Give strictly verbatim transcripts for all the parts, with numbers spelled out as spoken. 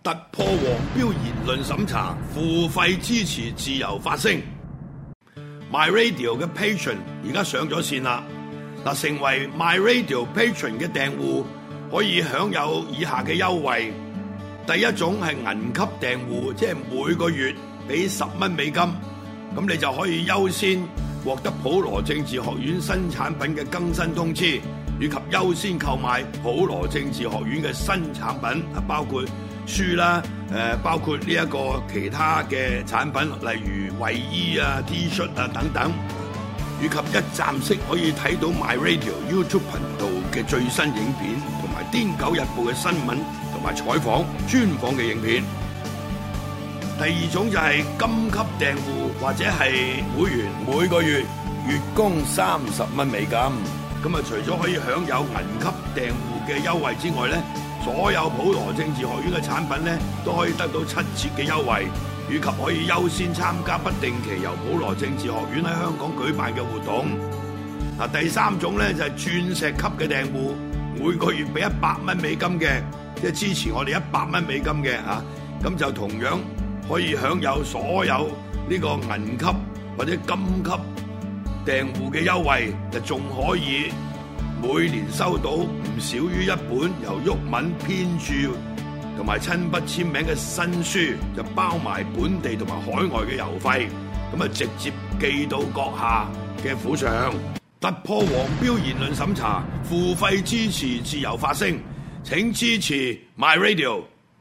突破黃標言論審查，付費支持自由發聲。My Radio 嘅 Patron 而家上咗線啦，嗱，成為 My Radio Patron 嘅訂戶可以享有以下嘅優惠。第一種係銀級訂戶，即係每個月俾十蚊美金，咁你就可以優先獲得普羅政治學院新產品嘅更新通知，以及優先購買普羅政治學院嘅新產品，啊，包括書啦，誒，包括呢一個其他嘅產品，例如衛衣啊、T 恤啊等等，以及一站式可以睇到 My Radio YouTube 頻道嘅最新影片，同埋《癲狗日報》嘅新聞同埋採訪專訪嘅影片。第二種就係金級訂戶或者係會員，每個月月供三十蚊美金。咁啊，除咗可以享有銀級訂戶嘅優惠之外咧，所有普羅政治學院嘅產品咧都可以得到七折嘅優惠，以及可以優先參加不定期由普羅政治學院喺香港舉辦嘅活動。嗱，第三種咧就係鑽石級嘅訂戶，每個月俾一百蚊美金嘅，即係支持我哋一百蚊美金嘅啊，咁就同樣可以享有所有呢個銀級或者金級訂戶嘅優惠，就仲可以每年收到唔少於一本由毓民編著同埋親筆簽名嘅新書，就包埋本地同埋海外嘅郵費，咁啊直接寄到閣下嘅府上。突破黃標言論審查，付費支持自由發聲，請支持 My Radio。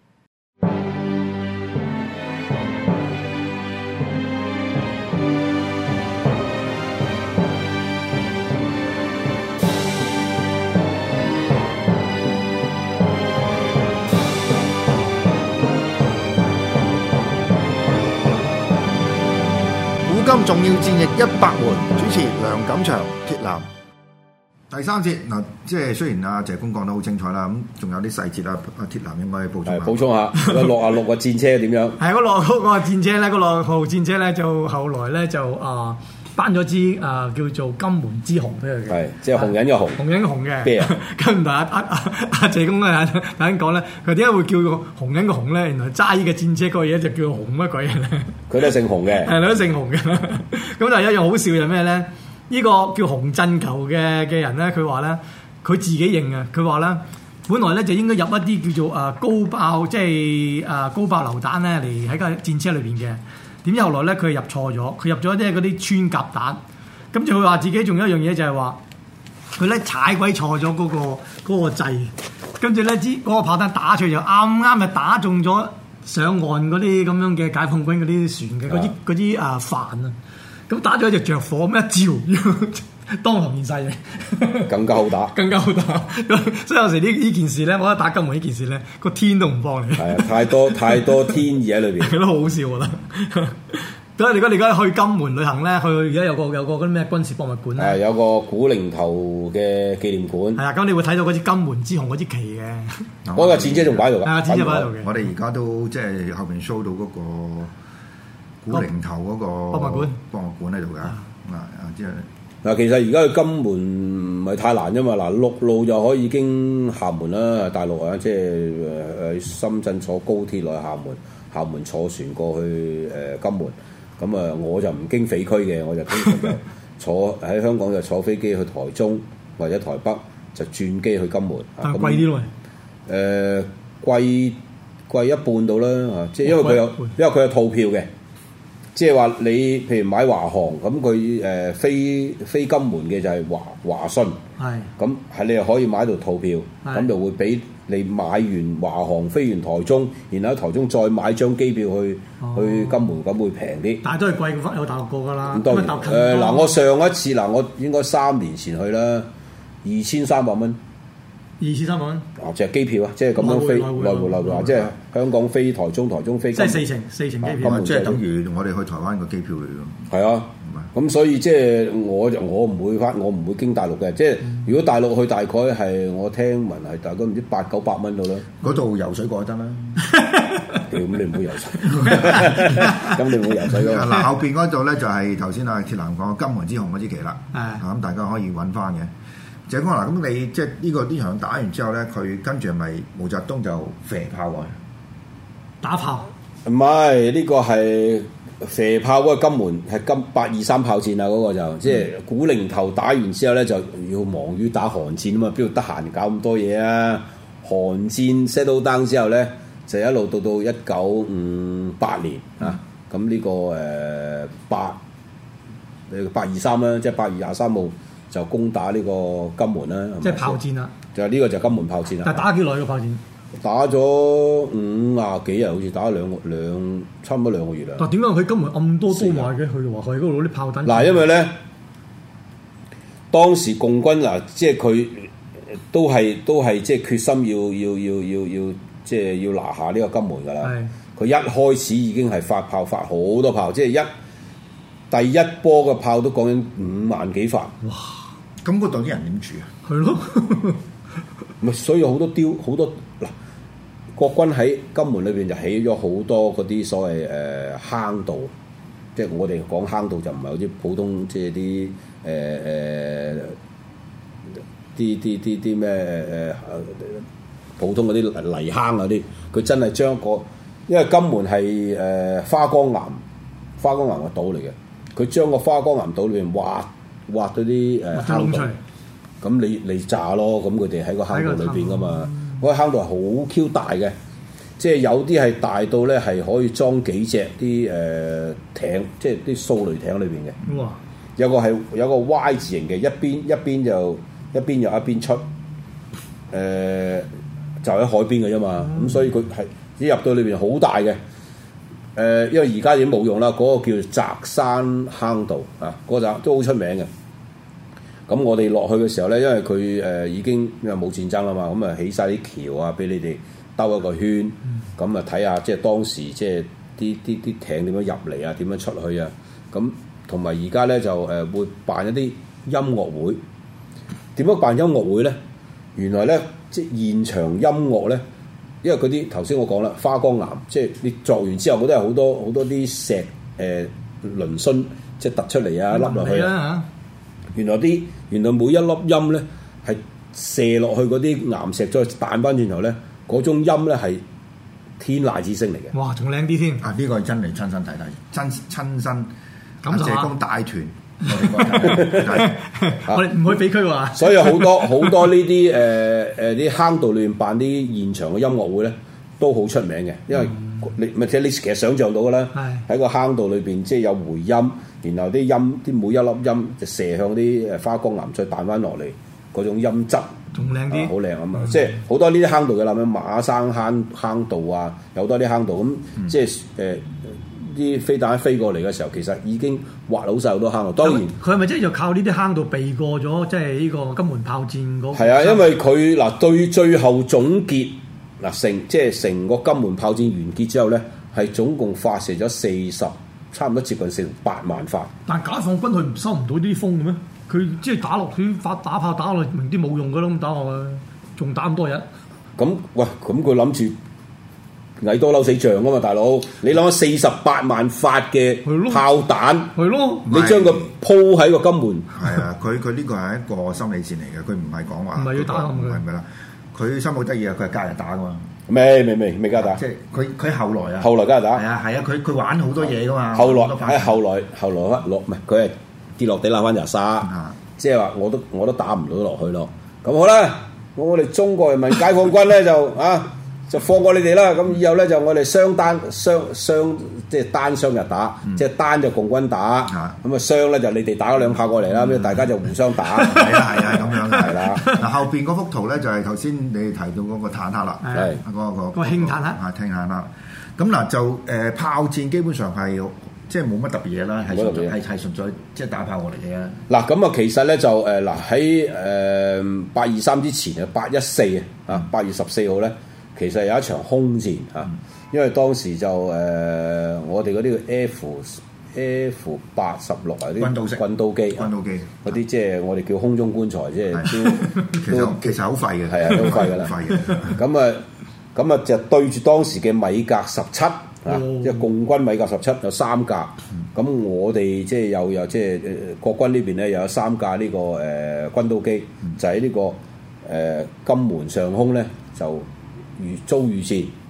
古今重要戰役一百回，主持梁錦祥、鐵男。第三節嗱，即係雖然阿謝公講得好精彩啦，咁仲有啲細節啊，阿鐵男應該補充下。 補充下，六啊六個戰車點樣？ 係嗰六嗰個戰車咧，嗰六號戰車咧就後來咧就啊頒咗支啊叫做金門之紅俾佢嘅。 係即係紅人嘅紅， 紅人嘅紅嘅。 咩啊？ 跟住阿阿阿阿謝公咧，頭先講咧，佢點解會叫個紅人嘅紅咧？原來揸呢個戰車嗰個嘢就叫紅乜鬼嘢咧？佢都係姓紅嘅， 係都姓紅嘅。咁但係一樣好笑就係咩咧？呢個叫洪振球嘅嘅人咧，佢話咧，佢自己認啊，佢話咧，本來咧就應該入一啲叫做誒高爆，即係誒高爆榴彈咧嚟喺架戰車裏邊嘅。點知後來咧佢入錯咗，佢入咗啲嗰啲穿甲彈。咁就佢話自己仲有一樣嘢就係話，佢咧踩鬼錯咗嗰個嗰個掣，跟住咧支嗰個炮彈打出去就啱啱就打中咗上岸嗰啲咁樣嘅解放軍嗰啲船嘅嗰啲嗰啲啊帆啊。咁打咗一隻着火，咁一照當堂面世嘅， 更加好打，更加好打。 所以有時呢呢件事咧，我覺得打金門呢件事咧，個天都唔幫你。 係啊，太多太多天意喺裏邊， 覺得好好笑我覺得。咁如果你而家去金門旅行咧，去而家有個有個嗰啲咩軍事博物館咧， 係有個古寧頭嘅紀念館。 係啊，咁你會睇到嗰支金門之紅嗰支旗嘅。 嗰個戰車仲擺喺度㗎。 啊，戰車擺喺度嘅。 我哋而家都即係後邊 show 到嗰個古寧頭嗰個博物館博物館喺度㗎。啊啊，即係嗱，其實而家去金門唔係太難啫嘛。嗱，陸路就可以經廈門啦，大陸啊，即係誒深圳坐高鐵落去廈門，廈門坐船過去誒金門。咁啊，我就唔經匪區嘅，我就經常就坐喺香港就坐飛機去台中或者台北，就轉機去金門。 但係貴啲咯。 誒貴貴一半到啦嚇，即係因為佢有因為佢有套票嘅。即係話你譬如買華航咁，佢誒飛飛金門嘅就係華華信，係咁係你又可以買到套票，咁就會俾你買完華航飛完台中，然後喺台中再買張機票去、哦、去金門，咁會平啲。但係都係貴過有大陸過㗎啦。咁當然誒嗱，我上一次嗱，我應該三年前去啦，二千三百蚊。二千三百蚊，啊，就係機票啊，即係咁樣飛來回來回，即係香港飛台中，台中飛，即係四程四程機票， 即係等於我哋去台灣個機票嚟㗎。 係啊，咁所以即係我就我唔會翻，我唔會經大陸嘅。即係如果大陸去，大概係我聽聞係大概唔知八九百蚊到啦。 嗰度游水過得啦。 咁你唔好游水，咁你唔好游水㗎。 嗱，後邊嗰度咧就係頭先阿鐵男講金門之紅嗰支旗啦。啊，咁大家可以揾翻嘅。謝公嗱，咁你即係呢個呢場打完之後咧，佢跟住係咪毛澤東就射炮喎？ 打炮。 唔係呢個係射炮嗰個金門係金八二三炮戰啊！嗰、那個就即係古寧頭打完之後咧，就要忙於打韓戰啊嘛，邊度得閒搞咁多嘢啊？韓戰 settle down 之後咧，就一路到到一九五八年啊，咁呢、這個誒八誒八二三啦，即係八月廿三號就攻打呢個金門啦， 即係炮戰啦。 就呢個就金門炮戰啦。 但係打幾耐個炮戰？ 打咗五啊幾日，好似打咗兩個兩差唔多兩個月啦。 但係點解佢金門咁多刀賣嘅？佢話佢嗰度攞啲炮彈。 嗱，因為咧當時共軍嗱，即係佢都係都係即係決心要要要要要即係要拿下呢個金門㗎啦。佢一開始已經係發炮發好多炮，即係一第一波嘅炮都講緊五萬幾發。 哇！ 咁嗰度啲人點住啊？ 係咯。 咪所以好多雕好多嗱，國軍喺金門裏邊就起咗好多嗰啲所謂誒、呃、坑道，即係我哋講坑道就唔係好似普通即係啲誒誒啲啲啲啲咩誒普通嗰啲泥坑嗰啲，佢真係將個因為金門係誒、呃、花崗岩花崗岩嘅島嚟嘅，佢將個花崗岩島裏邊挖挖咗啲誒坑道。咁你你炸咯，咁佢哋喺個坑道裏邊噶嘛，嗰個坑道係好 Q 大嘅，即係有啲係大到咧係可以裝幾隻啲誒艇，即係啲掃雷艇裏邊嘅。哇！有個係有個 Y 字形嘅，一邊一邊就一邊又一邊出，誒、呃、就喺海邊嘅啫嘛。咁、嗯、所以佢係一入到裏邊好大嘅。誒、呃，因為而家已經冇用啦，嗰、那個叫做澤山坑道啊，嗰陣都好出名嘅。咁我哋落去嘅時候咧，因為佢誒、呃、已經因為冇戰爭啦嘛，咁啊起晒啲橋啊，俾你哋兜一個圈，咁啊睇下即係當時即係啲啲啲艇點樣入嚟啊，點樣出去啊，咁同埋而家咧就誒、呃、會辦一啲音樂會。點樣辦音樂會咧？原來咧即係現場音樂咧，因為嗰啲頭先我講啦，花崗岩即係你作完之後，嗰啲係好多好多啲石誒、呃、輪芯即係突出嚟啊，凹落去啊。原來啲原來每一粒音咧係射落去嗰啲岩石，再彈翻轉頭咧，嗰種音咧係天籟之聲嚟嘅。 哇，仲靚啲添！ 啊，呢、這個係真嚟親身睇睇，真親身感受下。 謝公帶團， 我哋唔去俾區喎。 所以好多好多呢啲誒誒啲坑道裏面辦啲現場嘅音樂會咧，都好出名嘅，因為你咪即係你其實想像到嘅啦，喺個坑道裏邊即係有回音。然後啲音啲每一粒音就射向啲誒花崗岩，再彈翻落嚟，嗰種音質仲靚啲， 好靚啊嘛！即係好多呢啲坑道嘅啦，咩馬生坑坑道啊，有好多啲坑道咁，嗯、即係誒啲飛彈飛過嚟嘅時候，其實已經挖好晒好多坑道。當然， 佢係咪真係就靠呢啲坑道避過咗，即係呢個金門炮戰嗰、那個？係啊，因為佢嗱對最後總結嗱成即係成個金門炮戰完結之後咧，係總共發射咗四十。差唔多接近四十八萬發， 但解放軍佢唔收唔到啲風嘅咩？佢即係打落去發打炮打落去，明啲冇用嘅咯，咁打落去仲打咁多日。咁喂，咁佢諗住蟻多嬲死象啊嘛，大佬！你諗下四十八萬發嘅炮彈，係咯，你將佢鋪喺個金門， 係啊，佢佢呢個係一個心理戰嚟嘅，佢唔係講話， 唔係要打咁嘅， 係咪啦？佢心好得意啊，佢係隔日打噶嘛。 未未未未加打， 即係佢佢後來啊， 後來加打， 係啊係啊，佢佢玩好多嘢噶嘛。 後來喺後來後來落唔係佢係跌落地揦翻條沙，即係話我都我都打唔到落去咯。咁好啦，我哋中國人民解放軍咧就啊就放過你哋啦。咁以後咧就我哋雙單雙雙即係單雙日打，嗯、即係單就共軍打，咁啊雙咧就你哋打咗兩炮過嚟啦，咁、嗯、大家就互相打。 係啊係啊咁樣係啦。嗱後邊嗰幅圖咧就係頭先你提到嗰個坦克啦，係嗰、嗰個、嗰個輕坦克啊輕坦克。咁嗱就誒、呃、炮戰基本上係即係冇乜特別嘢啦，係係係純粹即係打炮過嚟嘅。 嗱咁啊其實咧就誒嗱喺誒八二三之前啊八一四啊八月十四號咧。其實有一場空戰嚇，嗯、因為當時就誒、呃、我哋嗰啲 F F 八十六啊啲軍刀式軍刀機， 軍刀機嗰啲即係我哋叫空中棺材，即係都其實其實好廢嘅， 係啊都廢㗎啦。咁啊咁啊就對住當時嘅米格十七啊，即係共軍米格十七有三架，咁、嗯、我哋即係又有即係誒國軍呢邊咧又有三架呢、呢個誒、呃、軍刀機，嗯、就喺呢、呢個誒、呃、金門上空咧就。遇遭遇戰，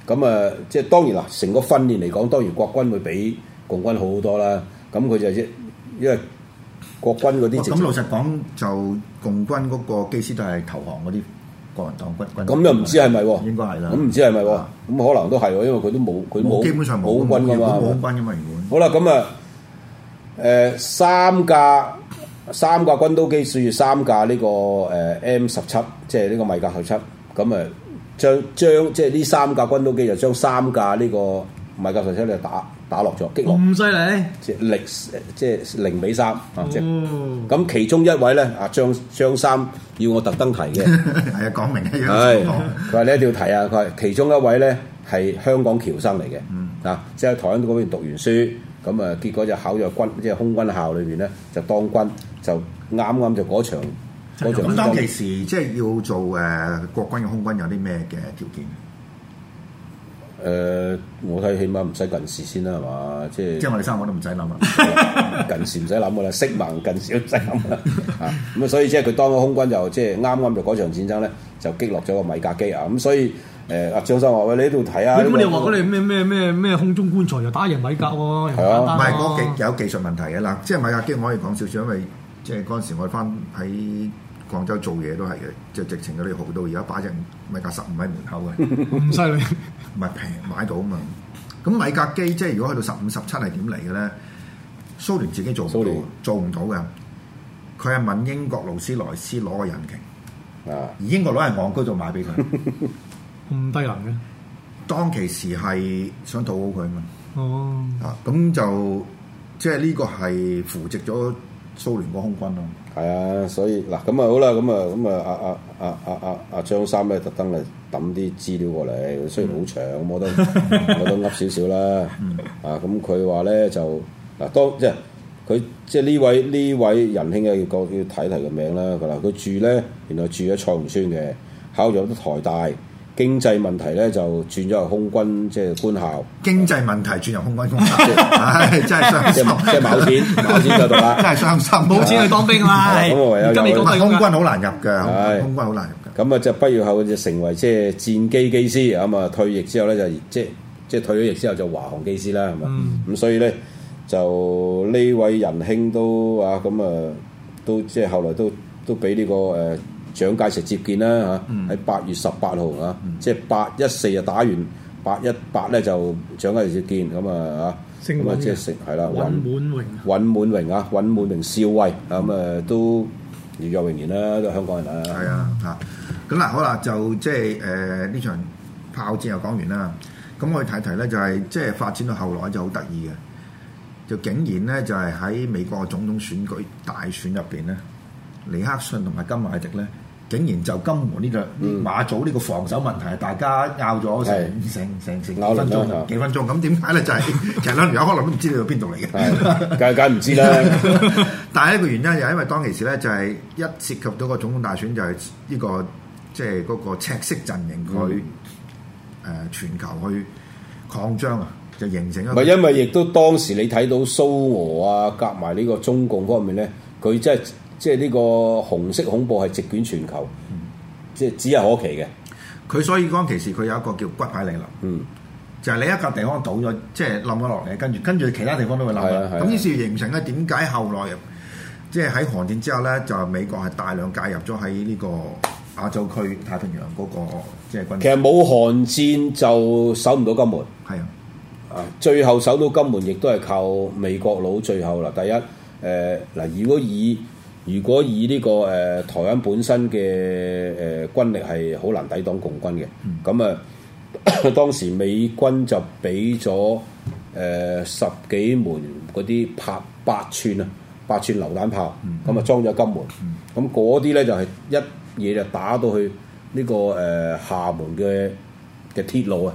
咁啊，即係當然啦，成個訓練嚟講，當然國軍會比共軍好好多啦。咁佢就因因為國軍嗰啲咁老實講，就共軍嗰個機師都係投降嗰啲國民黨軍軍。 咁又唔知係咪喎？ 應該係啦。 咁唔知係咪喎？咁可能都係喎，因為佢都冇佢冇基本上冇軍噶嘛， 冇軍噶嘛原本。 好啦，咁啊，誒三架三架軍刀機屬三架呢個誒 M 十七，即係呢個米格十七，咁啊將將即係呢三架軍刀機就將三架呢個米格十七就打打落咗，擊落。 咁犀利！ 即係零即係零比三啊！即係咁，其中一位咧啊張張三要我特登提嘅， 係啊講明嘅。 係佢話你一定要提啊！佢話其中一位咧係香港僑生嚟嘅，嗯、啊即係喺台灣嗰邊讀完書，咁啊結果就考咗軍即係空軍校裏邊咧就當軍，就啱啱就嗰場嗰場。 咁當其時即係要做誒、呃、國軍嘅空軍有啲咩嘅條件？ 誒、呃，我睇起碼唔使近視先啦，係嘛？即係即係我哋三個都唔使諗啊！ 近視唔使諗噶啦，色盲近視都唔使諗啦。啊，咁啊，所以即係佢當咗空軍就即係啱啱就嗰場戰爭咧，就擊落咗個米格機啊！咁所以誒，阿張生話喂，你喺度睇下。 咁你話嗰啲咩咩咩咩空中棺材又打贏米格喎？係啊，唔係嗰技有技術問題嘅嗱，即係米格機我可以講少少，因為即係嗰陣時我翻喺廣州做嘢都係嘅，即係直情嗰啲豪到而家擺隻米格十五喺門口嘅， 咁犀利， 唔係平買到啊嘛。咁米格機即係如果去到十五十七係點嚟嘅咧？蘇聯自己做唔到，聯做唔到嘅。佢係問英國勞斯萊斯攞個引擎，啊、而英國佬係戇居度買俾佢， 咁低能嘅。 當其時係想討好佢啊嘛。 哦， 啊咁就即係呢個係扶植咗蘇聯個空軍咯。 係啊，所以嗱咁啊好啦，咁啊咁啊阿阿阿阿阿阿張三咧特登嚟揼啲資料過嚟，雖然好長，咁我都我都噏少少啦。啊咁佢話咧就嗱當即係佢即係呢位呢位仁兄嘅要要睇提個名啦。佢話佢住咧原來住喺菜園村嘅，考咗啲台大。經濟問題咧就轉咗入空軍即係官校。經濟問題轉入空軍官校，唉真係傷心。即係冇錢，冇錢就讀啦。真係傷心，冇錢去當兵啦。咁我唯有今年空軍好難入嘅，空軍好難入嘅。咁啊，就畢業後就成為即係戰機機師，咁啊退役之後咧就即係即係退咗役之後就華航機師啦，係嘛？咁、嗯、所以咧就呢位仁兄都啊咁啊都即係後來都都俾呢、這個誒。呃蔣介石接見啦嚇，喺八月十八號啊，嗯、即係八一四就打完，八一八咧就蔣介石接見咁啊嚇，咁啊即係成係啦，尹滿榮，尹滿榮啊，尹滿榮少尉咁啊都饒有榮焉啦，都係香港人啊，係啊嚇，咁嗱好啦，就即係誒呢場炮戰又講完啦，咁我哋睇睇咧就係即係發展到後來就好得意嘅，就竟然咧就係喺美國總統選舉大選入邊咧，尼克遜同埋甘迺迪咧。竟然就金門呢個馬祖呢個防守問題，大家拗咗成成成成幾分鐘，幾分鐘咁點解咧？就係其實兩條友可能都唔知道到邊度嚟嘅，梗梗唔知啦。但係一個原因就係因為當其時咧，就係一涉及到個總統大選，就係呢個即係嗰個赤色陣營佢誒全球去擴張啊，就形成一個。唔係因為亦都當時你睇到蘇俄啊，夾埋呢個中共方面咧，佢真係。即係呢個紅色恐怖係席捲全球，嗯、即係指日可期嘅。佢所以當其時佢有一個叫骨牌理論，嗯、就係你一笪地方倒咗，即係冧咗落嚟，跟住跟住其他地方都會冧。咁於是形成咧，點解後來即係喺韓戰之後咧，就美國係大量介入咗喺呢個亞洲區太平洋嗰、那個即係軍。其實冇韓戰就守唔到金門，係啊，啊最後守到金門亦都係靠美國佬。最後啦，第一誒嗱、呃，如果以如果以呢、這個誒、呃、台灣本身嘅誒、呃、軍力係好難抵擋共軍嘅，咁啊、嗯、當時美軍就俾咗誒十幾門嗰啲八八寸啊八寸榴彈炮，咁啊、嗯、裝咗金門，咁嗰啲咧就係、是、一嘢就打到去呢、這個誒、呃、廈門嘅嘅鐵路啊，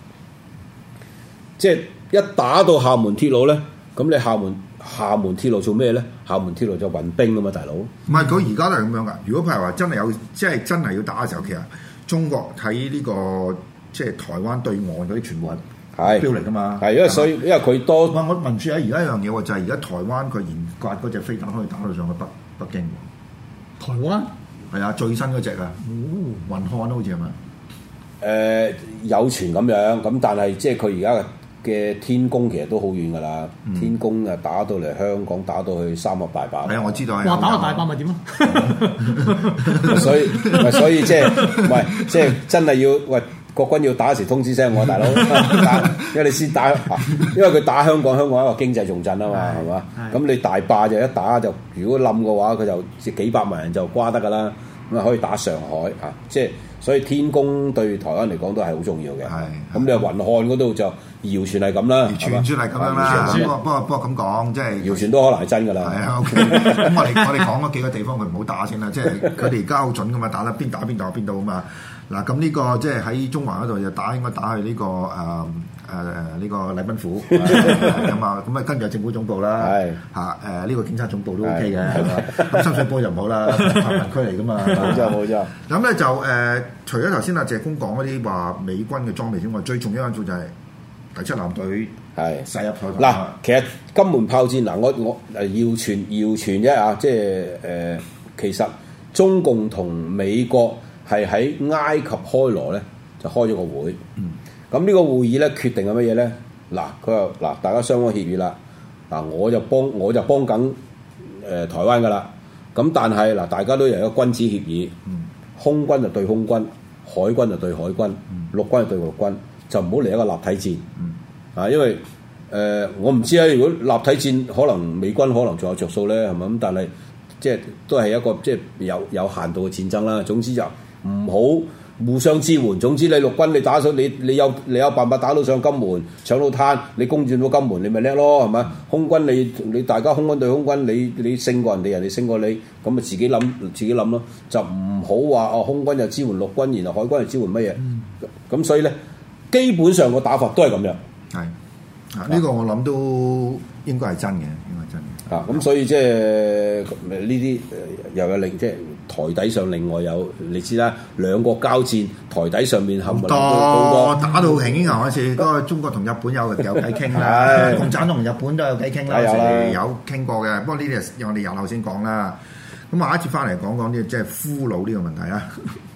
即係一打到廈門鐵路咧，咁你廈門。廈門鐵路做咩咧？廈門鐵路就運兵啊嘛，大佬。唔係佢而家都係咁樣噶。如果譬如話真係有，即係真係要打嘅時候，其實中國喺呢、這個即係台灣對岸嗰啲全部係標嚟噶嘛。係因為所以因為佢多。我我問住啊，而家一樣嘢喎，就係而家台灣佢研發嗰隻飛彈可以打到上去北北京。台灣係啊，最新嗰隻啊，雲漢好似係嘛？ 誒有傳咁樣，咁但係即係佢而家嘅天宮其實都好遠㗎啦。嗯、天宮啊打到嚟香港，打到去三峽大壩。 係啊，我知道。 哇！打到大壩咪點啊？ 所以咪所以即係唔係即係真係要喂國軍要打時通知聲我大佬，因為你先打，因為佢打香港，香港係一個經濟重鎮啊嘛，係嘛？咁你大壩就一打就，如果冧嘅話，佢就幾百萬人就瓜得㗎啦。咁啊可以打上海啊，即係所以天宮對台灣嚟講都係好重要嘅。係咁你話雲漢嗰度就謠傳係咁啦， 謠傳係咁樣啦。不過不過不過咁講，即係謠傳都可能係真㗎啦。 係啊 ，OK。咁我哋我哋講嗰幾個地方佢唔好打先啦，即係佢哋而家好準㗎嘛，打得邊打邊打邊度啊嘛。嗱咁呢個即係喺中環嗰度就打應該打去呢個誒誒呢個禮賓府咁啊，咁啊跟住政府總部啦，嚇誒呢個警察總部都 OK 嘅，咁深水埗就唔好啦，貧民區嚟噶嘛， 冇錯冇錯。 咁咧就誒，除咗頭先阿謝公講嗰啲話美軍嘅裝備之外，最重要一樣就係第七艦隊係駛入去。 嗱，其實金門炮戰嗱，我我誒謠傳謠傳啫啊，即係誒其實中共同美國。係喺埃及開羅咧，就開咗個會。咁呢、嗯、個會議咧，決定係乜嘢咧？嗱，佢話嗱，大家雙方協議啦。嗱，我就幫我就幫緊誒、呃、台灣噶啦。咁但係嗱，大家都有一個君子協議，嗯、空軍就對空軍，海軍就對海軍，嗯、陸軍就對陸軍，就唔好嚟一個立體戰。嗯、啊，因為誒、呃、我唔知啊，如果立體戰可能美軍可能仲有着數咧，係咪咁？但係即係都係一個即係有有限度嘅戰爭啦。總之就唔好互相支援。總之你陸軍你打上你你有你有辦法打到上金門搶到灘，你攻佔到金門你咪叻咯，係咪？空軍你你大家空軍對空軍，你你勝過人哋，人哋勝過你，咁咪自己諗自己諗咯，就唔好話哦空軍就支援陸軍，然後海軍就支援乜嘢。咁、嗯、所以咧，基本上個打法都係咁樣。 係啊，呢個我諗都應該係真嘅，應該係真嘅。 啊，咁所以即係呢啲又有另即係台底上另外有你知啦，兩國交戰台底上面冚唪唥都好多打到平英嗰次，嗰個中國同日本有有偈傾啦，共產黨同日本都有偈傾啦，有傾過嘅。不過呢啲我哋日後先講啦。咁下一節翻嚟講講啲即係俘虜呢個問題啊。